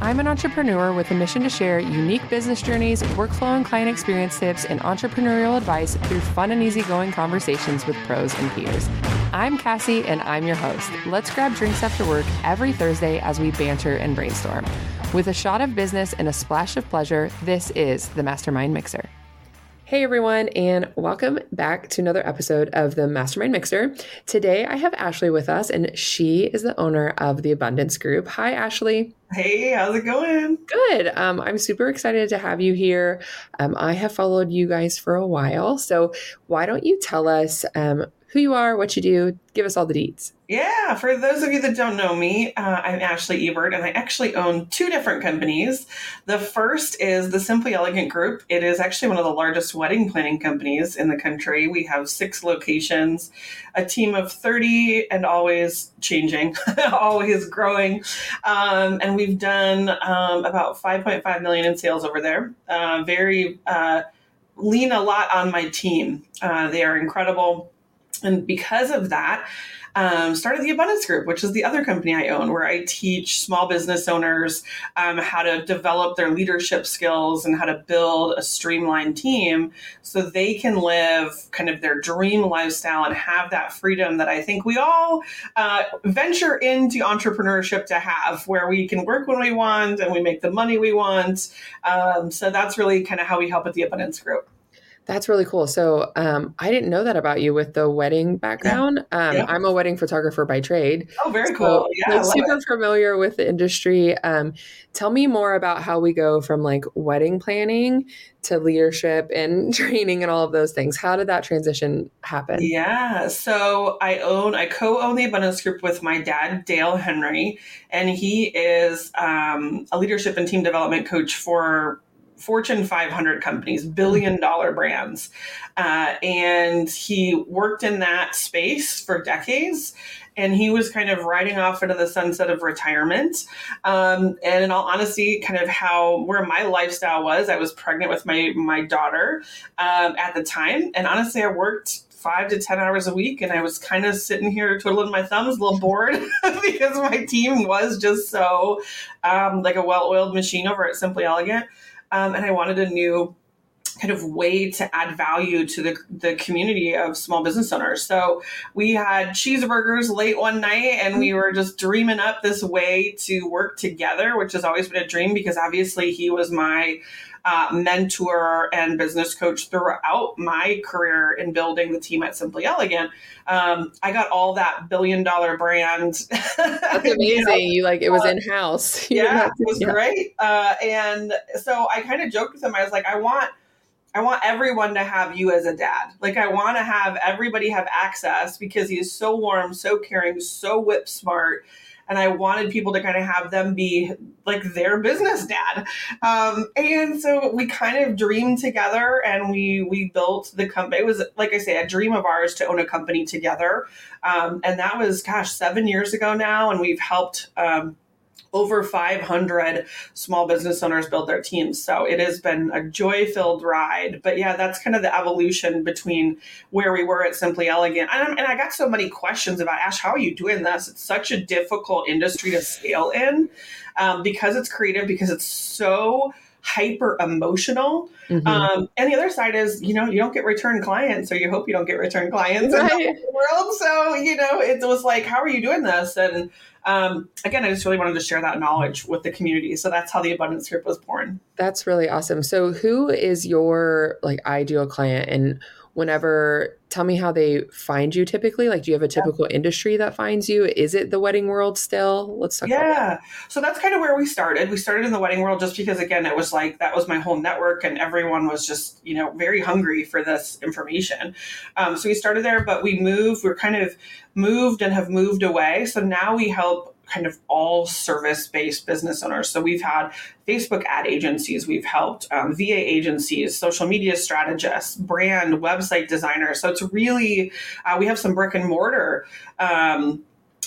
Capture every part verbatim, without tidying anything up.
I'm an entrepreneur with a mission to share unique business journeys, workflow and client experience tips, and entrepreneurial advice through fun and easygoing conversations with pros and peers. I'm Cassie, and I'm your host. Let's grab drinks after work every Thursday as we banter and brainstorm. With a shot of business and a splash of pleasure, this is the Mastermind Mixer. Hey everyone, and welcome back to another episode of the Mastermind Mixer. Today I have Ashley with us, and she is the owner of the Abundance Group. Hi, Ashley. Hey, how's it going? Good. Um, I'm super excited to have you here. Um, I have followed you guys for a while, so why don't you tell us um, who you are, what you do, give us all the deets. Yeah, for those of you that don't know me, uh, I'm Ashley Ebert, and I actually own two different companies. The first is the Simply Elegant Group. It is actually one of the largest wedding planning companies in the country. We have six locations, a team of thirty, and always changing, always growing. Um, and we've done um, about five point five million in sales over there. Uh, very uh, lean a lot on my team. Uh, they are incredible. And because of that, um, started the Abundance Group, which is the other company I own, where I teach small business owners um, how to develop their leadership skills and how to build a streamlined team so they can live kind of their dream lifestyle and have that freedom that I think we all uh, venture into entrepreneurship to have, where we can work when we want and we make the money we want. Um, so that's really kind of how we help with the Abundance Group. That's really cool. So um, I didn't know that about you with the wedding background. Yeah. Um, Yeah. I'm a wedding photographer by trade. Oh, very so cool. Yeah, I'm super familiar with the industry. Um, tell me more about how we go from like wedding planning to leadership and training and all of those things. How did that transition happen? Yeah. So I own, I co-own the Abundance Group with my dad, Dale Henry, and he is um, a leadership and team development coach for Fortune five hundred companies, billion dollar brands. Uh, and he worked in that space for decades. And he was kind of riding off into the sunset of retirement. Um, and in all honesty, kind of how, where my lifestyle was, I was pregnant with my, my daughter um, at the time. And honestly, I worked five to ten hours a week. And I was kind of sitting here twiddling my thumbs, a little bored because my team was just so um, like a well-oiled machine over at Simply Elegant. Um, and I wanted a new kind of way to add value to the, the community of small business owners. So we had cheeseburgers late one night and we were just dreaming up this way to work together, which has always been a dream because obviously he was my uh, mentor and business coach throughout my career in building the team at Simply Elegant. Um, I got all that billion dollar brand. That's amazing. you, know, you like, it was in-house. Yeah, it was yeah. great. Uh, and so I kind of joked with him. I was like, I want, I want everyone to have you as a dad. Like I want to have everybody have access because he is so warm, so caring, so whip smart. And I wanted people to kind of have them be like their business dad. Um, and so we kind of dreamed together and we we built the company. It was, like I say, a dream of ours to own a company together. Um, and that was, gosh, seven years ago now. And we've helped um, over five hundred small business owners build their teams. So it has been a joy-filled ride. But yeah, that's kind of the evolution between where we were at Simply Elegant. And, and I got so many questions about, Ash, how are you doing this? It's such a difficult industry to scale in um, because it's creative, because it's so hyper emotional. Mm-hmm. Um, and the other side is, you know, you don't get return clients, or you hope you don't get return clients right. in the world. So, you know, it was like, how are you doing this? And Um, again, I just really wanted to share that knowledge with the community. So that's how the Abundance Group was born. That's really awesome. So who is your like ideal client, and whenever, tell me how they find you typically? Like, do you have a typical yeah. industry that finds you? Is it the wedding world still? Let's talk yeah. about that. So that's kind of where we started. We started in the wedding world just because, again, it was like, that was my whole network and everyone was just, you know, very hungry for this information. Um, so we started there, but we moved, we're kind of moved and have moved away. So now we help kind of all service-based business owners. So we've had Facebook ad agencies, we've helped um, V A agencies, social media strategists, brand, website designers. So it's really, uh, we have some brick and mortar um,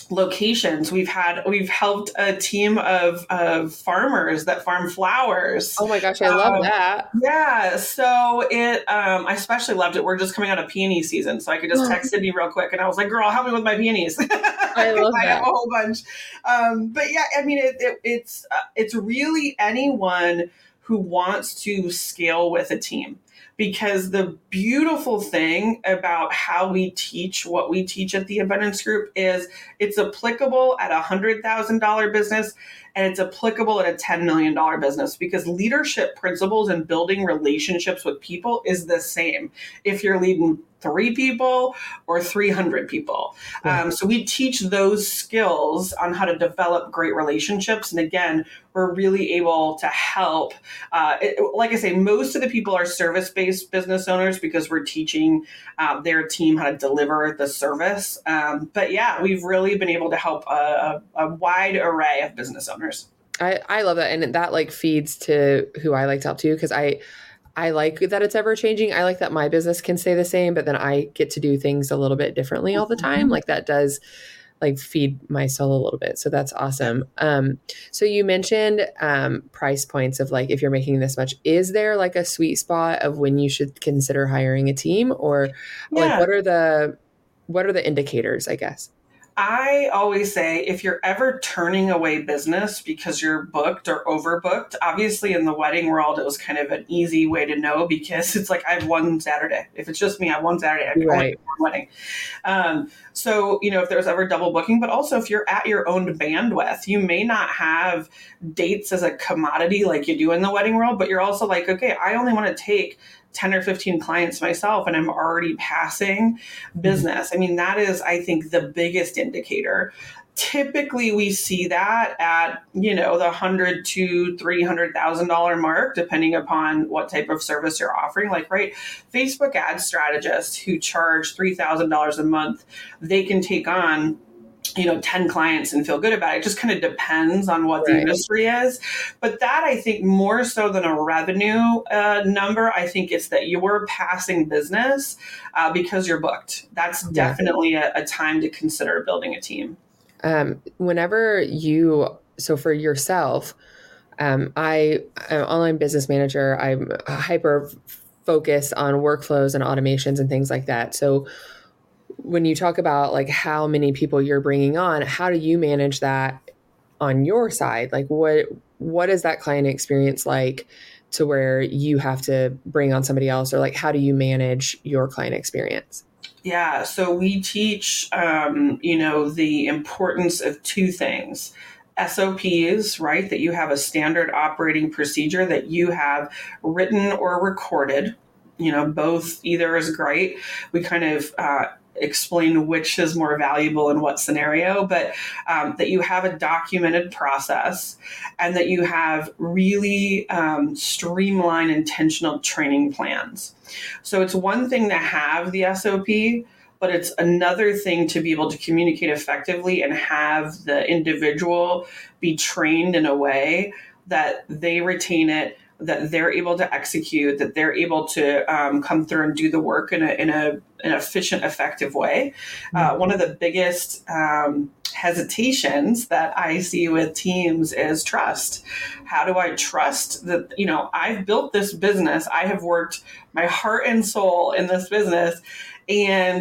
locations. We've had, we've helped a team of, of farmers that farm flowers. Oh my gosh, I love Um, that. yeah. So it, um, I especially loved it. We're just coming out of peony season. So I could just text Sydney real quick. And I was like, girl, help me with my peonies. I love I have that. a whole bunch. Um, but yeah, I mean, it, it, it's, uh, it's really anyone who wants to scale with a team. Because the beautiful thing about how we teach what we teach at the Abundance Group is it's applicable at a one hundred thousand dollars business and it's applicable at a ten million dollars business, because leadership principles and building relationships with people is the same if you're leading three people or three hundred people. Yeah. Um, so we teach those skills on how to develop great relationships. And again, we're really able to help. Uh, it, like I say, most of the people are service-based business owners because we're teaching uh, their team how to deliver the service. Um, but yeah, we've really been able to help a, a, a wide array of business owners. I, I love that. And that like feeds to who I like to help too. Cause I, I like that it's ever changing. I like that my business can stay the same, but then I get to do things a little bit differently all the time. Like that does like feed my soul a little bit. So that's awesome. Um, so you mentioned um, price points of like, if you're making this much, is there like a sweet spot of when you should consider hiring a team, or Yeah. like, what are the, what are the indicators, I guess? I always say if you're ever turning away business because you're booked or overbooked, obviously in the wedding world, it was kind of an easy way to know, because it's like I have one Saturday. If it's just me, I have one Saturday. I can only have one wedding. Um, so, you know, if there's ever double booking, but also if you're at your own bandwidth, you may not have dates as a commodity like you do in the wedding world, but you're also like, okay, I only want to take ten or fifteen clients myself and I'm already passing business. I mean, that is, I think, the biggest indicator. Typically we see that at, you know, the one hundred to three hundred thousand dollars mark, depending upon what type of service you're offering. Like, right, Facebook ad strategists who charge three thousand dollars a month, they can take on, you know, ten clients and feel good about it. It just kind of depends on what Right. the industry is. But that, I think, more so than a revenue uh, number, I think it's that you're passing business uh, because you're booked. That's Yeah. definitely a, a time to consider building a team. Um, whenever you, so for yourself, um, I, I'm an online business manager. I'm hyper focused on workflows and automations and things like that. So when you talk about like how many people you're bringing on, how do you manage that on your side? Like what, what is that client experience like to where you have to bring on somebody else, or like, how do you manage your client experience? Yeah, so we teach, um, you know, the importance of two things. S O Ps, right? That you have a standard operating procedure that you have written or recorded. You know, both, either is great. We kind of uh, explain which is more valuable in what scenario, but um, that you have a documented process and that you have really um, streamlined, intentional training plans. So it's one thing to have the S O P, but it's another thing to be able to communicate effectively and have the individual be trained in a way that they retain it, that they're able to execute, that they're able to um, come through and do the work in, a, in a, an efficient, effective way. Uh, one of the biggest um, hesitations that I see with teams is trust. How do I trust that, you know, I've built this business, I have worked my heart and soul in this business, and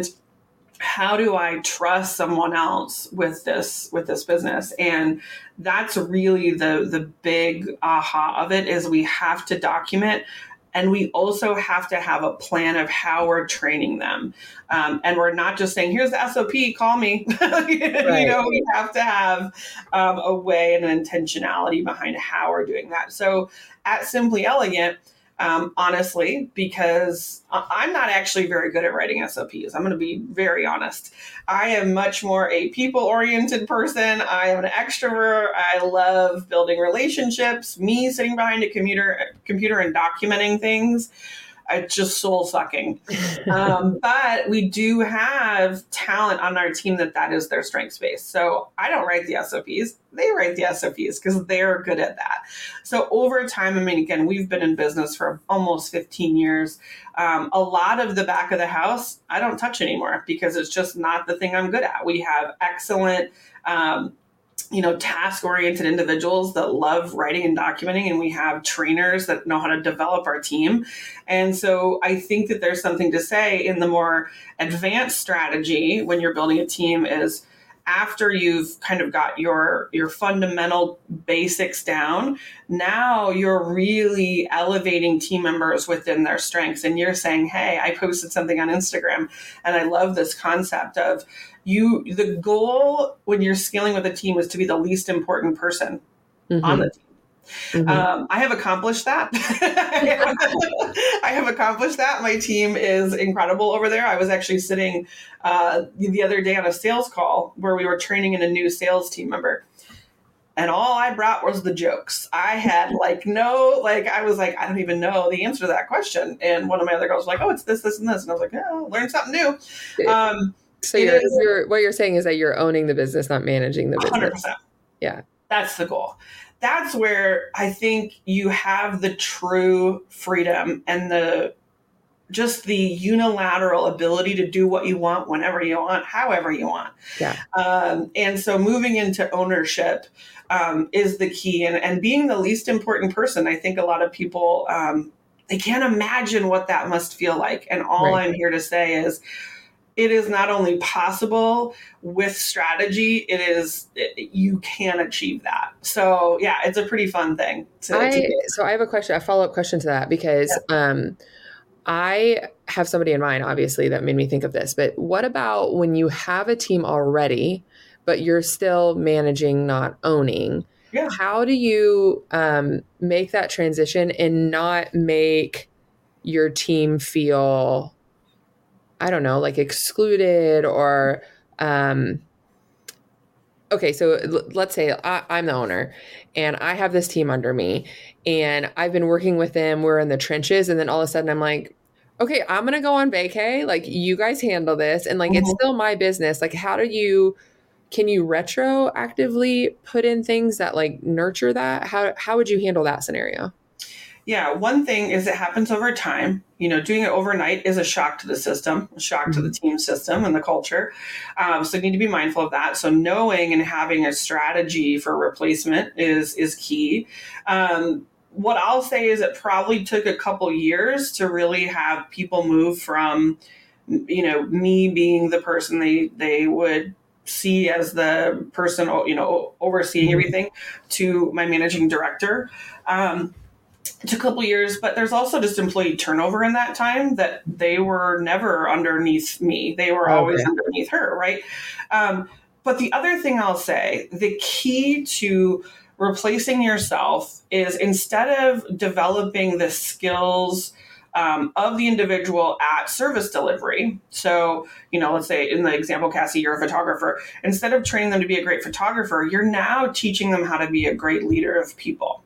how do I trust someone else with this, with this business? And that's really the, the big aha of it, is we have to document, and we also have to have a plan of how we're training them. Um, and we're not just saying, here's the S O P, call me. Right. You know, we have to have um, a way and an intentionality behind how we're doing that. So at Simply Elegant, Um, honestly, because I'm not actually very good at writing S O Ps. I'm going to be very honest. I am much more a people-oriented person. I am an extrovert. I love building relationships, me sitting behind a computer, computer and documenting things. It's just soul sucking. um, but we do have talent on our team that that is their strength space. So I don't write the S O Ps. They write the S O Ps because they're good at that. So over time, I mean, again, we've been in business for almost fifteen years. Um, a lot of the back of the house, I don't touch anymore because it's just not the thing I'm good at. We have excellent um, you know, task-oriented individuals that love writing and documenting, and we have trainers that know how to develop our team. And so I think that there's something to say in the more advanced strategy when you're building a team is after you've kind of got your your fundamental basics down, now you're really elevating team members within their strengths. And you're saying, hey, I posted something on Instagram, and I love this concept of you. The goal when you're scaling with a team is to be the least important person mm-hmm. on the team. Mm-hmm. Um, I have accomplished that. I have accomplished that. My team is incredible over there. I was actually sitting uh, the other day on a sales call where we were training in a new sales team member. And all I brought was the jokes. I had like no, like I was like, I don't even know the answer to that question. And one of my other girls was like, oh, it's this, this, and this. And I was like, yeah, I'll learn something new. Um, so you're, is, you're, what you're saying is that you're owning the business, not managing the business. one hundred percent. Yeah. That's the goal. That's where I think you have the true freedom and the just the unilateral ability to do what you want, whenever you want, however you want. Yeah. Um, and so moving into ownership um, is the key. And, and being the least important person, I think a lot of people, um, they can't imagine what that must feel like. And all right. I'm here to say is, it is not only possible with strategy, it is, it, you can achieve that. So yeah, it's a pretty fun thing. To, I, to so I have a question, a follow-up question to that, because yeah. um, I have somebody in mind, obviously, that made me think of this, but what about when you have a team already, but you're still managing, not owning? Yeah. How do you um, make that transition and not make your team feel, I don't know, like excluded or, um, okay, so l- let's say I, I'm the owner and I have this team under me and I've been working with them. We're in the trenches. And then all of a sudden I'm like, okay, I'm going to go on vacay. Like you guys handle this. And like, mm-hmm. it's still my business. Like, how do you, can you retroactively put in things that like nurture that? How, how would you handle that scenario? Yeah, one thing is it happens over time. You know, doing it overnight is a shock to the system, a shock mm-hmm. to the team system and the culture. Um, so you need to be mindful of that. So knowing and having a strategy for replacement is is key. Um, what I'll say is it probably took a couple years to really have people move from, you know, me being the person they they would see as the person, you know, overseeing mm-hmm. everything to my managing director. Um, It's a couple years, but there's also just employee turnover in that time that they were never underneath me. They were okay. always underneath her, right? Um, but the other thing I'll say, the key to replacing yourself is instead of developing the skills um, of the individual at service delivery. So, you know, let's say in the example, Cassie, you're a photographer. Instead of training them to be a great photographer, you're now teaching them how to be a great leader of people.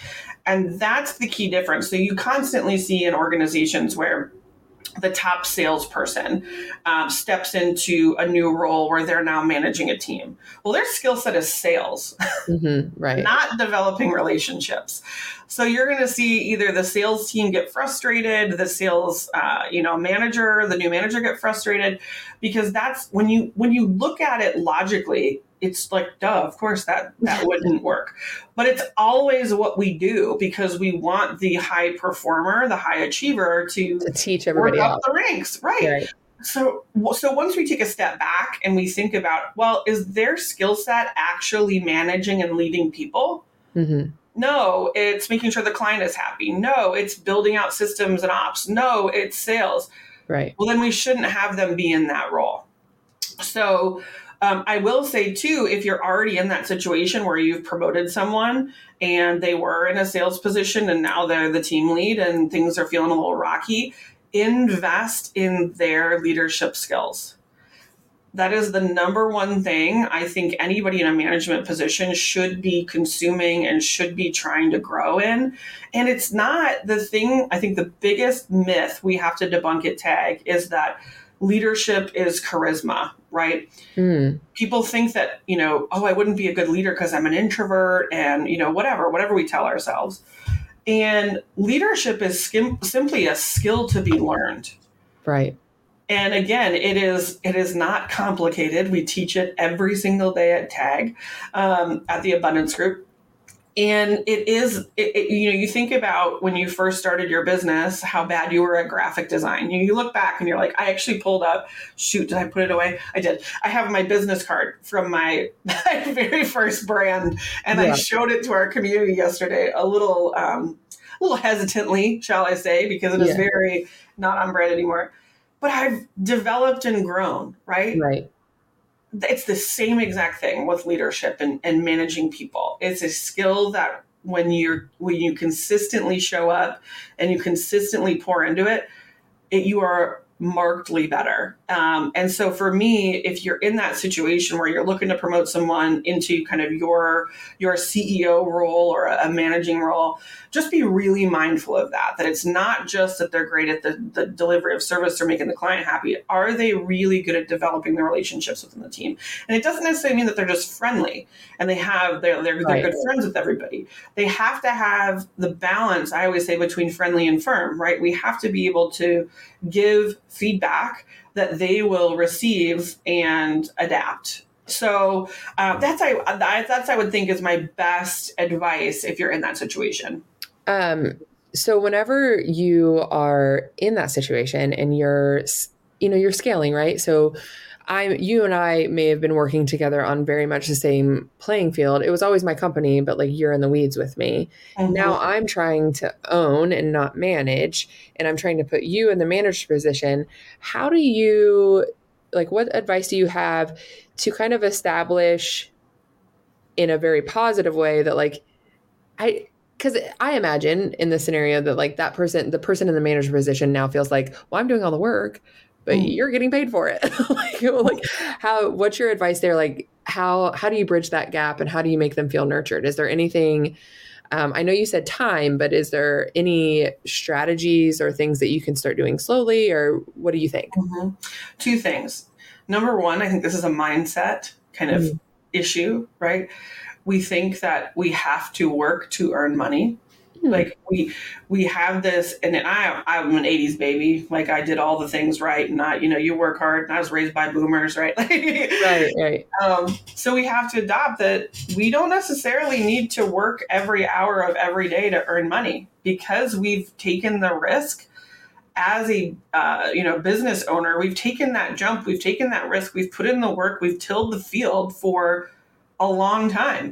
And that's the key difference. So you constantly see in organizations where the top salesperson um, steps into a new role where they're now managing a team. Well, their skill set is sales, mm-hmm, right? Not developing relationships. So you're going to see either the sales team get frustrated, the sales, uh, you know, manager, the new manager get frustrated, because that's when you when you look at it logically. It's like, duh, of course that, that wouldn't work. But it's always what we do because we want the high performer, the high achiever to, to teach everybody work else. Up the ranks. Right. right. So, so once we take a step back and we think about, well, is their skill set actually managing and leading people? Mm-hmm. No, it's making sure the client is happy. No, it's building out systems and ops. No, it's sales. Right. Well, then we shouldn't have them be in that role. So, Um, I will say, too, if you're already in that situation where you've promoted someone and they were in a sales position and now they're the team lead and things are feeling a little rocky, invest in their leadership skills. That is the number one thing I think anybody in a management position should be consuming and should be trying to grow in. And it's not the thing. I think the biggest myth we have to debunk at TAG is that leadership is charisma, right? Mm. People think that, you know, oh, I wouldn't be a good leader because I'm an introvert and, you know, whatever, whatever we tell ourselves. And leadership is skim- simply a skill to be learned. Right. And again, it is it is not complicated. We teach it every single day at TAG, um, at the Abundance Group. And it is, it, it, you know, you think about when you first started your business, how bad you were at graphic design. You, you look back and you're like, I actually pulled up, shoot, did I put it away? I did. I have my business card from my, my very first brand. And yeah. I showed it to our community yesterday, a little, um, a little hesitantly, shall I say, because it is yeah. very not on brand anymore. But I've developed and grown, right? Right. It's the same exact thing with leadership and, and managing people. It's a skill that when you're when you consistently show up and you consistently pour into it, it you are markedly better. Um, and so for me, if you're in that situation where you're looking to promote someone into kind of your your C E O role or a, a managing role, just be really mindful of that, that it's not just that they're great at the, the delivery of service or making the client happy. Are they really good at developing the relationships within the team? And it doesn't necessarily mean that they're just friendly and they have, they're, they're, right. they're good friends with everybody. They have to have the balance, I always say, between friendly and firm, right? We have to be able to give feedback that they will receive and adapt. So uh, that's I that's I would think is my best advice if you're in that situation. Um, so whenever you are in that situation and you're, you know, you're scaling, right? So I, you and I may have been working together on very much the same playing field. It was always my company, but like you're in the weeds with me. Mm-hmm. Now I'm trying to own and not manage, and I'm trying to put you in the manager position. How do you, like, what advice do you have to kind of establish in a very positive way that like, I, because I imagine in this scenario that like that person, the person in the manager position now feels like, well, I'm doing all the work, but mm. you're getting paid for it. like, like how, what's your advice there? Like how, how do you bridge that gap and how do you make them feel nurtured? Is there anything, um, I know you said time, but is there any strategies or things that you can start doing slowly, or what do you think? Mm-hmm. Two things. Number one, I think this is a mindset kind of mm. issue, right? We think that we have to work to earn money. Mm. Like we we have this, and I I'm an eighties baby. Like I did all the things right, and not you know you work hard. And I was raised by boomers, right? right, right. Um, so we have to adopt that we don't necessarily need to work every hour of every day to earn money, because we've taken the risk as a uh, you know business owner. We've taken that jump. We've taken that risk. We've put in the work. We've tilled the field for a long time.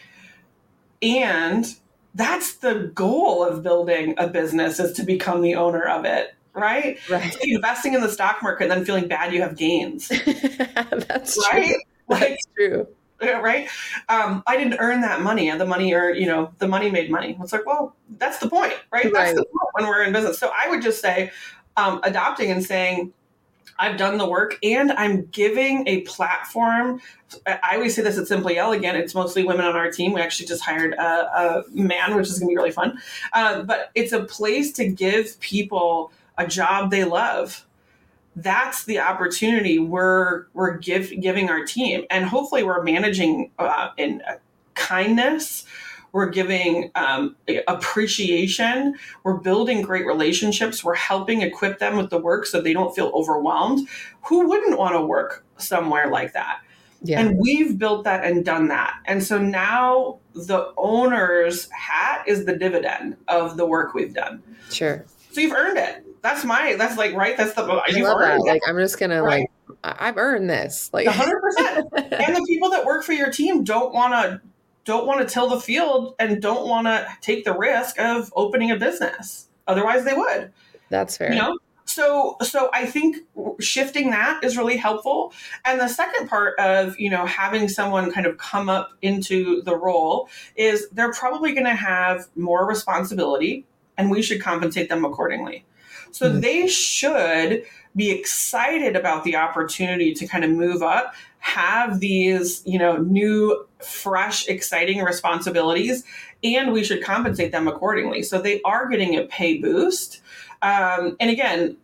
And that's the goal of building a business, is to become the owner of it, right? Right. So investing in the stock market and then feeling bad you have gains. That's right? True. Like, that's true. Right? Um, I didn't earn that money, and the money, or you know, the money made money. It's like, well, that's the point, right? right. That's the point when we're in business. So I would just say, um, adopting and saying, I've done the work and I'm giving a platform. I always say this at Simply Elegant. It's mostly women on our team. We actually just hired a, a man, which is going to be really fun. Uh, but it's a place to give people a job they love. That's the opportunity we're we're give, giving our team. And hopefully we're managing uh, in uh, kindness. We're giving um, appreciation. We're building great relationships. We're helping equip them with the work so they don't feel overwhelmed. Who wouldn't want to work somewhere like that? Yeah. And we've built that and done that. And so now the owner's hat is the dividend of the work we've done. Sure. So you've earned it. That's my, that's like, right. That's the, I you've love earned that. it. Like, I'm just going to right. like, I've earned this. Like one hundred percent. And the people that work for your team don't want to, don't want to till the field and don't want to take the risk of opening a business. Otherwise they would. That's fair. You know? So, so I think shifting that is really helpful. And the second part of, you know, having someone kind of come up into the role is they're probably going to have more responsibility, and we should compensate them accordingly. So Mm-hmm. they should be excited about the opportunity to kind of move up, have these, you know, new, fresh, exciting responsibilities, and we should compensate them accordingly. So they are getting a pay boost. Um, and again,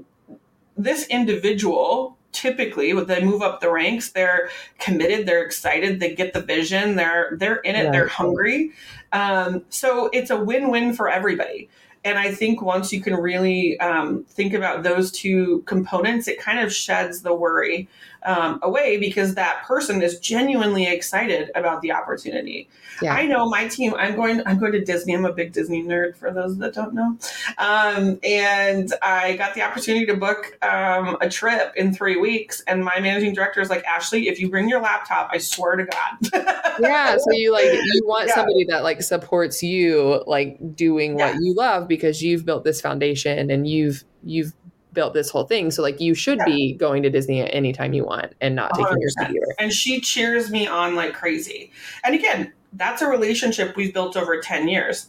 this individual, typically when they move up the ranks, they're committed, they're excited, they get the vision, they're they're in it, Right. they're hungry. Um, so it's a win-win for everybody. And I think once you can really um, think about those two components, it kind of sheds the worry um, away, because that person is genuinely excited about the opportunity. Yeah. I know my team, I'm going, I'm going to Disney. I'm a big Disney nerd for those that don't know. Um, and I got the opportunity to book um, a trip in three weeks. And my managing director is like, Ashley, if you bring your laptop, I swear to God. Yeah. So you like, you want Yeah. somebody that like supports you, like doing what Yeah. you love, because you've built this foundation and you've, you've built this whole thing. So like you should Yeah. be going to Disney at any time you want and not taking your seat either. And she cheers me on like crazy. And again, that's a relationship we've built over ten years.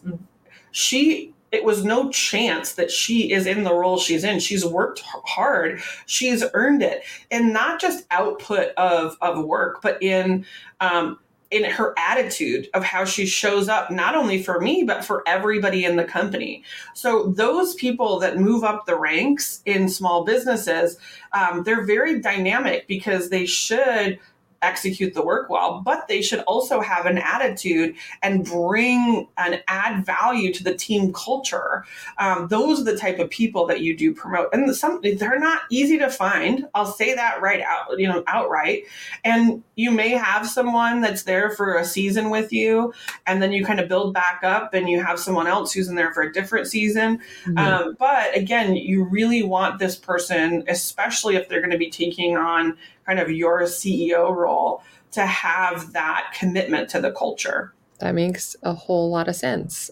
She, it was no chance that she is in the role she's in. She's worked hard. She's earned it. And not just output of, of work, but in, um, in her attitude of how she shows up, not only for me, but for everybody in the company. So those people that move up the ranks in small businesses, um, they're very dynamic because they should execute the work well, but they should also have an attitude and bring and add value to the team culture. Um, those are the type of people that you do promote. And some, they're not easy to find. I'll say that right out, you know, outright. And you may have someone that's there for a season with you, and then you kind of build back up and you have someone else who's in there for a different season. Mm-hmm. Um, but again, you really want this person, especially if they're going to be taking on kind of your C E O role, to have that commitment to the culture. That makes a whole lot of sense.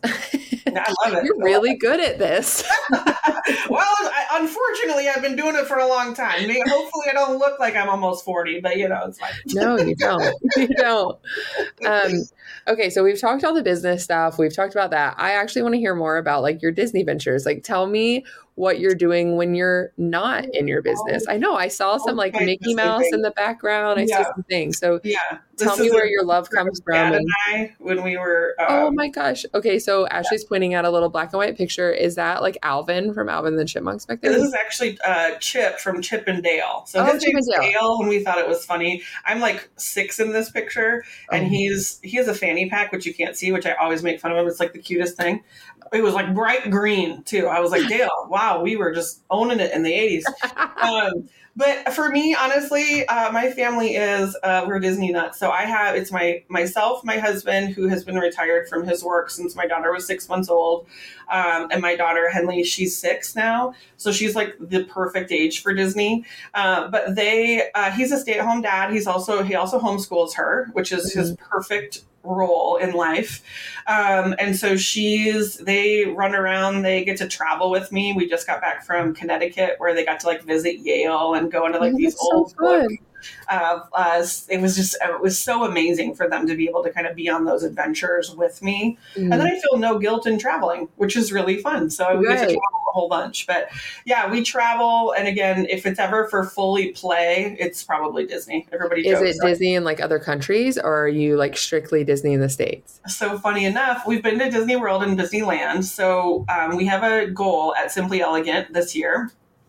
I love it. You're really good at this. Well, I, unfortunately, I've been doing it for a long time. Maybe, hopefully, I don't look like I'm almost forty, but you know, it's fine. No, you don't. You don't. Um, okay, so we've talked all the business stuff. We've talked about that. I actually want to hear more about like your Disney ventures. Like, tell me what you're doing when you're not in your business. I know I saw some like Okay, Mickey Mouse thing. in the background. I Yeah. see some things. So yeah, tell me where your love comes from. Dad And, and I, when we were. Um, oh my gosh. Okay, so Ashley's yeah. pointing at a little black and white picture. Is that like Alvin from Alvin and the Chipmunks back there? This is actually uh, Chip from Chip and Dale. So oh, his Chip name's and Dale. Dale, and we thought it was funny. I'm like six in this picture, and oh. he's he has a fanny pack, which you can't see, which I always make fun of him. It's like the cutest thing. It was like bright green too. I was like, Dale, wow, we were just owning it in the eighties. Um, but for me, honestly, uh, my family is, uh, we're Disney nuts. So I have, it's my, myself, my husband, who has been retired from his work since my daughter was six months old. Um, and my daughter, Henley, she's six now. So she's like the perfect age for Disney. Uh, but they, uh, he's a stay-at-home dad. He's also, he also homeschools her, which is mm-hmm. his perfect role in life. Um, and so she's, they run around, they get to travel with me. We just got back from Connecticut where they got to like visit Yale and go into like oh, these so old good. books. Uh, uh, it was just, it was so amazing for them to be able to kind of be on those adventures with me. Mm. And then I feel no guilt in traveling, which is really fun. So we right. get to travel a whole bunch, but yeah, we travel. And again, if it's ever for fully play, it's probably Disney. Everybody is jokes, it Disney in like other countries, or are you like strictly Disney in the States? So funny enough, we've been to Disney World and Disneyland. So um, we have a goal at Simply Elegant this year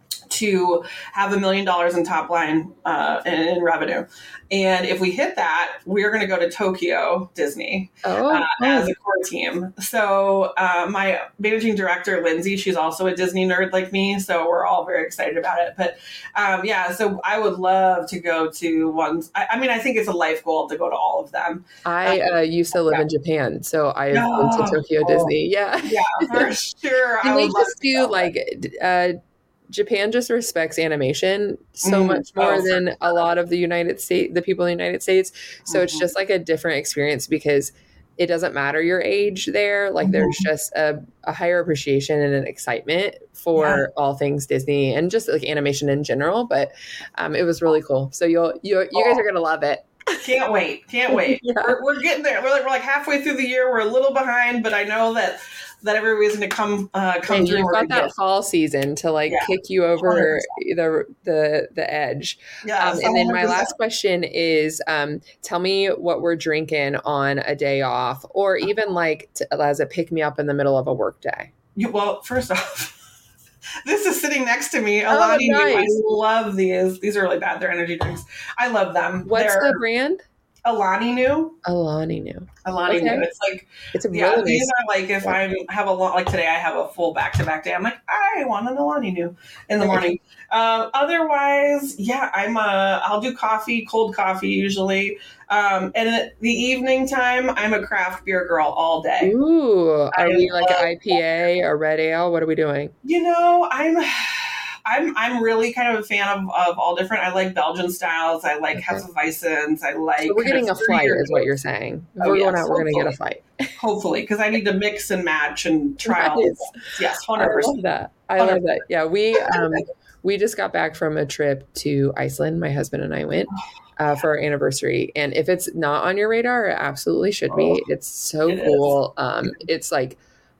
to have a million dollars in top line uh, in, in revenue. And if we hit that, we're going to go to Tokyo Disney oh, uh, oh. as a core team. So uh, my managing director, Lindsay, she's also a Disney nerd like me. So we're all very excited about it. But um, yeah, so I would love to go to ones. I, I mean, I think it's a life goal to go to all of them. I uh, used to live yeah. in Japan, so I've no. been to Tokyo oh. Disney. Yeah, yeah, for sure. And I they would just do go. like. Uh, Japan just respects animation so mm, much more oh, than sure. a lot of the United States, the people in the United States. So mm-hmm. it's just like a different experience because it doesn't matter your age there. Like mm-hmm. there's just a, a higher appreciation and an excitement for yeah. all things Disney and just like animation in general. But um, it was really cool. So you'll, you you guys are going to love it. Can't wait. Can't wait. yeah. we're, we're getting there. We're like, we're like halfway through the year. We're a little behind, but I know that that everybody's going to come uh, come and through. You've got that get. fall season to like yeah. kick you over one hundred percent. the the the edge. Yeah, um, and then my last question is, um, tell me what we're drinking on a day off, or even like to, as a pick me up in the middle of a work day. You, well, first off. This is sitting next to me. Alani oh, nice. I love these. These are really bad. They're energy drinks. I love them. What's They're the brand? Alani Nu. Alani Nu. Alani okay. Nu. It's like, it's a yeah, really these nice are like if I have a long, like today I have a full back-to-back day. I'm like, I want an Alani Nu in the morning. um, otherwise, yeah, I'm a, I'll do coffee, cold coffee usually. Um, and at the evening time, I'm a craft beer girl all day. Ooh, are I we like an I P A or red ale? What are we doing? You know, I'm... I'm I'm really kind of a fan of, of all different. I like Belgian styles. I like okay. Hefeweizens. I like. So we're getting a flight, is what you're saying. If oh, we're yes, going out, we're going to get a flight. Hopefully, because I need to mix and match and try all nice. this. Yes, one hundred percent. I love that. I love that. Yeah, we um we just got back from a trip to Iceland. My husband and I went. Uh, for our anniversary. And if it's not on your radar, it absolutely should be. It's so it cool. Um, it's like,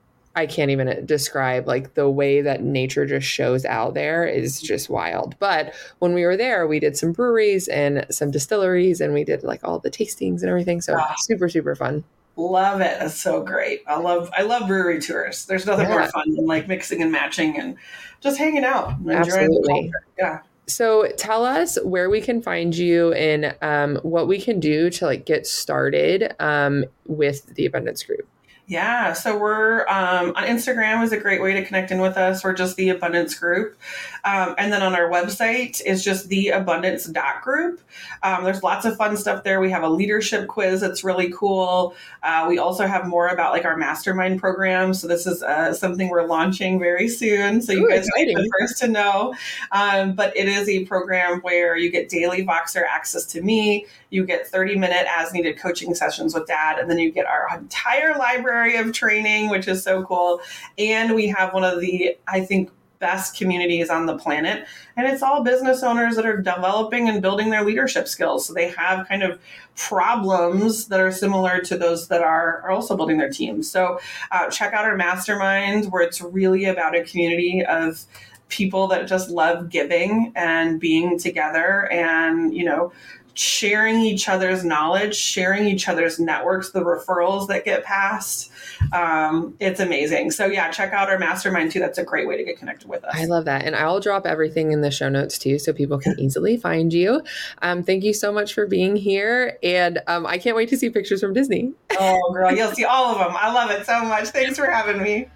I can't even describe like the way that nature just shows out there is just wild. But when we were there, we did some breweries and some distilleries and we did like all the tastings and everything. So wow. super, super fun. Love it. That's so great. I love, I love brewery tours. There's nothing yeah. more fun than like mixing and matching and just hanging out. And Absolutely. Yeah. So tell us where we can find you and um, what we can do to like get started um, with the Abundance Group. Yeah, so we're um, on Instagram is a great way to connect in with us. We're just the Abundance Group. Um, and then on our website is just the abundance dot group. Um, there's lots of fun stuff there. We have a leadership quiz that's really cool. Uh, we also have more about like our mastermind program. So this is uh, something we're launching very soon. So you Ooh, guys might be the first to know. Um, but it is a program where you get daily Voxer access to me. You get thirty minute as needed coaching sessions with Dad. And then you get our entire library of training, which is so cool. And we have one of the, I think, best communities on the planet. And it's all business owners that are developing and building their leadership skills. So they have kind of problems that are similar to those that are, are also building their teams. So uh, check out our mastermind, where it's really about a community of people that just love giving and being together and, you know, sharing each other's knowledge, sharing each other's networks, the referrals that get passed. Um, it's amazing. So yeah, check out our mastermind too. That's a great way to get connected with us. I love that. And I'll drop everything in the show notes too, so people can easily find you. Um, thank you so much for being here. And um, I can't wait to see pictures from Disney. Oh girl, you'll see all of them. I love it so much. Thanks for having me.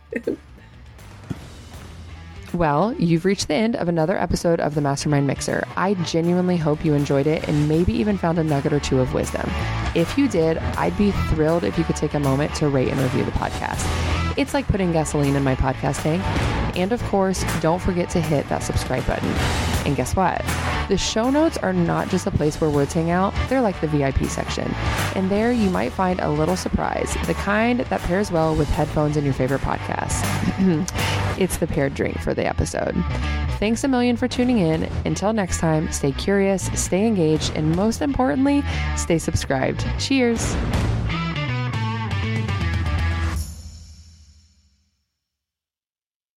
Well, you've reached the end of another episode of the Mastermind Mixer. I genuinely hope you enjoyed it and maybe even found a nugget or two of wisdom. If you did, I'd be thrilled if you could take a moment to rate and review the podcast. It's like putting gasoline in my podcast tank. And of course, don't forget to hit that subscribe button. And guess what? The show notes are not just a place where words hang out, they're like the V I P section. And there you might find a little surprise, the kind that pairs well with headphones and your favorite podcast. It's the paired drink for the episode. Thanks a million for tuning in. Until next time, stay curious, stay engaged, and most importantly, stay subscribed. Cheers.